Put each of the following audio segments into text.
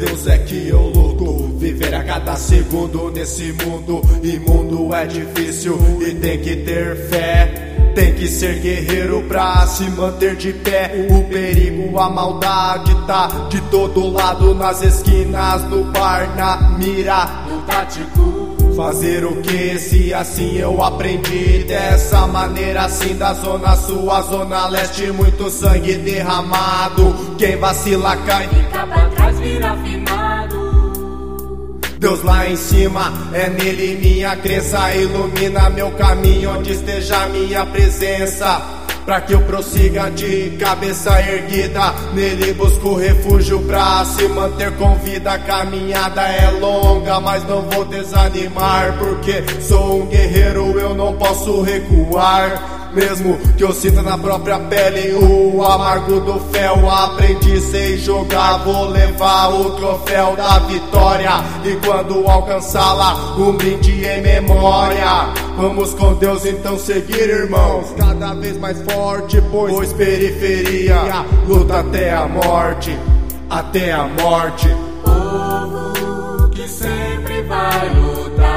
Deus é que eu luto. Viver a cada segundo nesse mundo imundo é difícil e tem que ter fé. Tem que ser guerreiro pra se manter de pé. O perigo, a maldade tá de todo lado, nas esquinas do bar, na mira do tático. Fazer o que se assim eu aprendi, dessa maneira assim da zona sul à zona leste, muito sangue derramado. Quem vacila cai, fica pra trás, vira finado. Deus lá em cima, é nele minha crença, ilumina meu caminho onde esteja minha presença, pra que eu prossiga de cabeça erguida. Nele busco refúgio pra se manter com vida. A caminhada é longa, mas não vou desanimar, porque sou um guerreiro, eu não posso recuar. Mesmo que eu sinta na própria pele o amargo do fel, aprendi, sei jogar, vou levar o troféu da vitória. E quando alcançá-la, um brinde em memória. Vamos com Deus então seguir, irmãos, cada vez mais forte, pois periferia luta até a morte, até a morte. Povo que sempre vai lutar,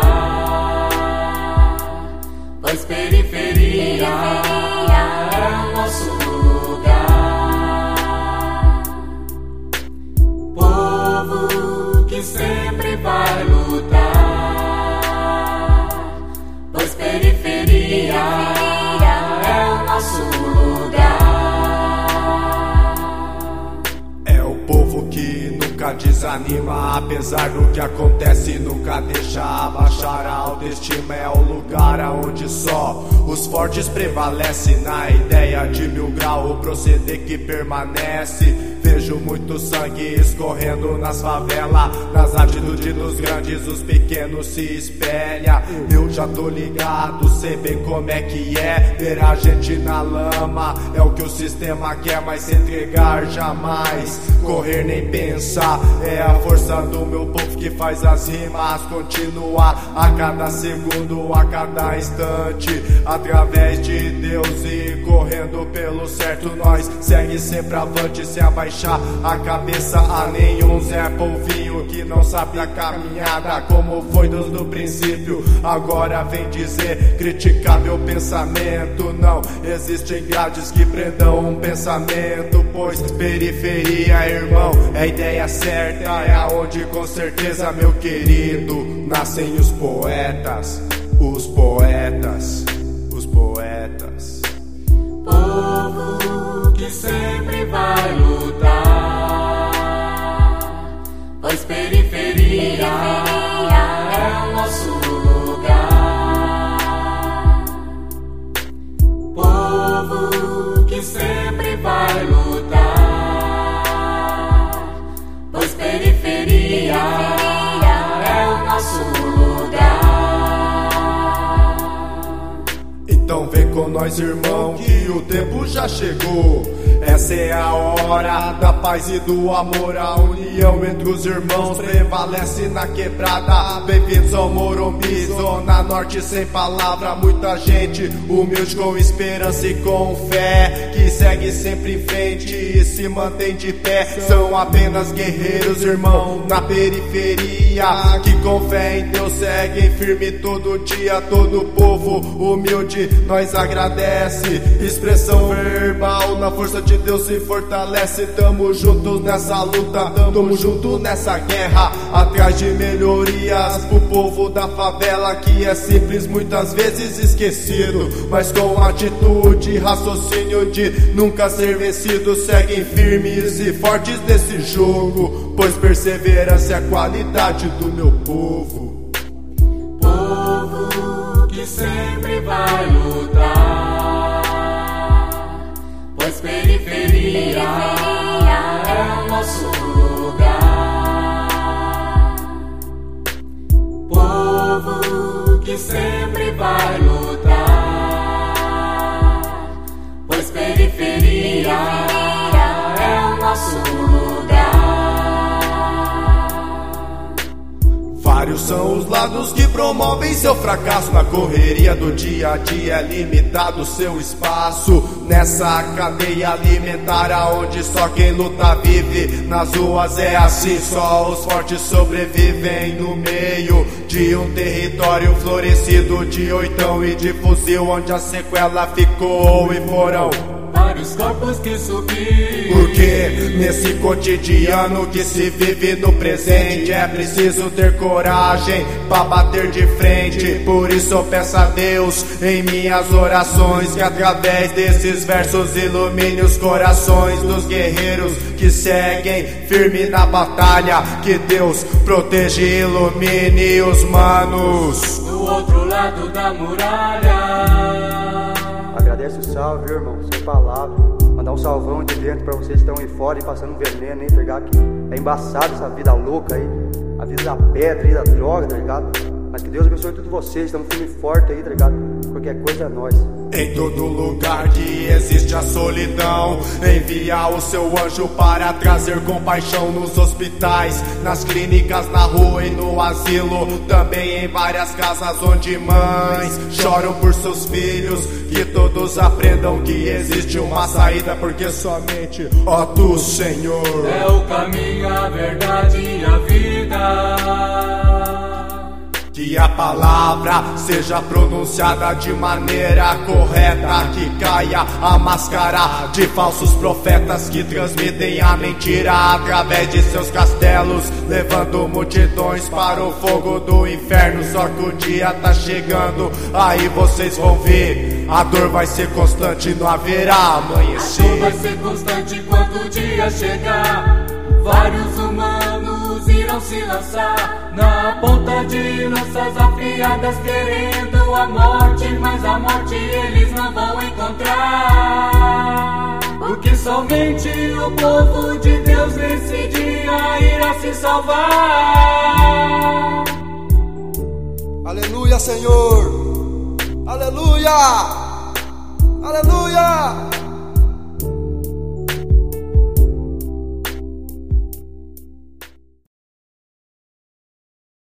pois periferia é o nosso lugar. Povo que sempre vai lutar, pois periferia é o nosso lugar. É o povo que nunca desanima, apesar do que acontece, nunca deixa abaixar. A autoestima é o lugar aonde só os fortes prevalecem. Na ideia de 1000 graus, o proceder que permanece. Vejo muito sangue escorrendo nas favelas, nas atitudes dos grandes os pequenos se espelha. Eu já tô ligado, sei bem como é que é ver a gente na lama. É o que o sistema quer, mas se entregar jamais, correr nem pensar. É a força do meu povo que faz as rimas continuar a cada segundo, a cada instante, através de Deus e correndo pelo certo. Nós segue sempre avante, sem abaixar a cabeça a nenhum Zé Polvinho que não sabe a caminhada como foi desde o princípio. Agora vem dizer, criticar meu pensamento. Não existem grades que prendam um pensamento, pois periferia, irmão, é a ideia certa, é aonde com certeza, meu querido, nascem os poetas, os poetas, os poetas. Povo que sempre vai lutar, pois periferia é o nosso lugar. Povo que sempre vai lutar, pois periferia é o nosso lugar. Então vem com nós, irmão, que o tempo já chegou. Essa é a hora da paz e do amor. A união entre os irmãos prevalece na quebrada. Bem-vindos ao Morumbi, zona norte sem palavra. Muita gente humilde com esperança e com fé, que segue sempre em frente e se mantém de pé. São apenas guerreiros, irmão, na periferia, que com fé em Deus seguem firme todo dia. Todo povo humilde nós agradece. Expressão verbal na força de Deus se fortalece. Tamo juntos nessa luta, tamo junto nessa guerra, atrás de melhorias pro povo da favela, que é simples, muitas vezes esquecido, mas com atitude e raciocínio de nunca ser vencido, seguem firmes e fortes nesse jogo, pois perseverança é a qualidade do meu povo. Povo que sempre vai lutar, pois periferia é o nosso lugar. Povo que sempre vai lutar, pois periferia é o nosso lugar. Vários são os lados que promovem seu fracasso. Na correria do dia a dia é limitado seu espaço nessa cadeia alimentar, aonde só quem luta vive. Nas ruas é assim, só os fortes sobrevivem no meio de um território florescido de oitão e de fuzil, onde a sequela ficou e foram vários corpos que subiram. Porque nesse cotidiano que se vive no presente é preciso ter coragem pra bater de frente. Por isso eu peço a Deus em minhas orações que através desses versos ilumine os corações dos guerreiros que seguem firme na batalha. Que Deus proteja e ilumine os manos do outro lado da muralha. Agradece o salve, viu, irmão, sem palavras. Mandar um salvão de dentro pra vocês que estão aí fora e passando veneno, hein, tá ligado? Que é embaçado essa vida louca aí, a vida da pedra e da droga, tá ligado? Mas que Deus abençoe todos vocês, estamos firme e forte aí, tá ligado? Qualquer coisa é nós. Em todo lugar que existe a solidão, envia o seu anjo para trazer compaixão. Nos hospitais, nas clínicas, na rua e no asilo, também em várias casas onde mães choram por seus filhos. Que todos aprendam que existe uma saída, porque somente, ó tu, Senhor, é o caminho, a verdade e a vida. Que a palavra seja pronunciada de maneira correta, que caia a máscara de falsos profetas que transmitem a mentira através de seus castelos, levando multidões para o fogo do inferno. Só que o dia tá chegando, aí vocês vão ver, a dor vai ser constante, não haverá amanhecer. A dor vai ser constante quando o dia chegar. Vários humanos irão se lançar na ponta de lanças afiadas, querendo a morte, mas a morte eles não vão encontrar, porque somente o povo de Deus nesse dia irá se salvar. Aleluia, Senhor! Aleluia! Aleluia!